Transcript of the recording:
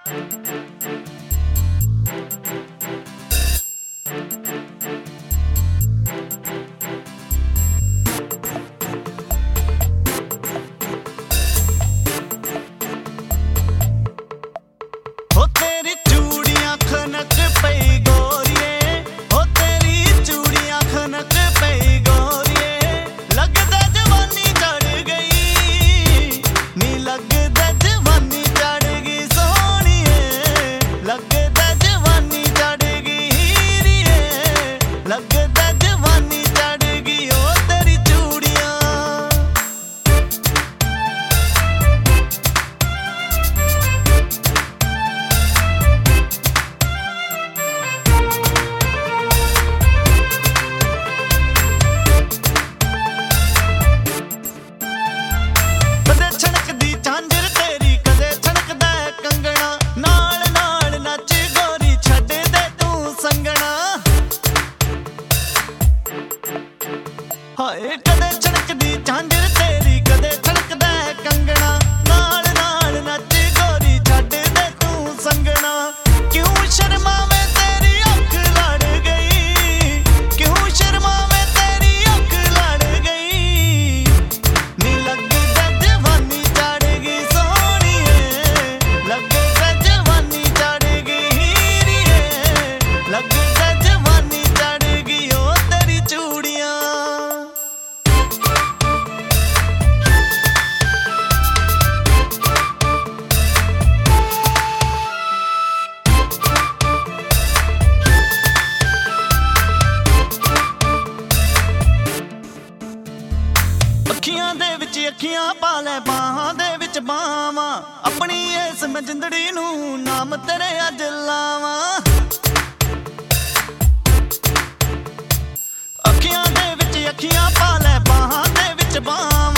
ਹਾਏ ਕਦੇ ਛਣਕਦੀ ਝਾਂਜਰ ਤੇਰੀ, ਕਦੇ ਛਣਕਦਾ ਕੰਗਣਾ, ਨਾਲ ਨਾਲ ਨੱਚ ਗੋਰੀ ਛੱਡ ਦੇ ਤੂੰ ਸੰਗਣਾ। ਕਿਉਂ ਸ਼ਰਮਾਵੇਂ ਤੇਰੀ ਅੱਖ ਲੜ ਗਈ, ਕਿਉਂ ਸ਼ਰਮਾਵੇਂ ਤੇਰੀ ਅੱਖ ਲੜ ਗਈ। ਨੀ ਲੱਗਦਾ ਜਵਾਨੀ ਚੜ ਗਈ ਸੋਹਣੀਏ, ਲੱਗਦਾ ਜਵਾਨੀ ਚੜ ਗਈ ਹੀਰੀਏ, ਲੱਗਦਾ ਜਵਾਨੀ ਚੜ ਗਈ ਓ ਤੇਰੀ ਚੂੜੀਆਂ। ਅੱਖੀਆਂ ਦੇ ਵਿੱਚ ਅੱਖੀਆਂ ਪਾ ਲੈ, ਬਾਹਾਂ ਦੇ ਵਿੱਚ ਬਾਹਾਂ, ਆਪਣੀ ਇਸ ਮੈਂ ਜਿੰਦੜੀ ਨੂੰ ਨਾਮ ਤੇਰੇ ਅੱਜ ਲਾਵਾਂ। ਅੱਖੀਆਂ ਦੇ ਵਿੱਚ ਅੱਖੀਆਂ ਪਾ ਲੈ, ਬਾਹਾਂ ਦੇ ਵਿੱਚ ਬਾਹਾਂ।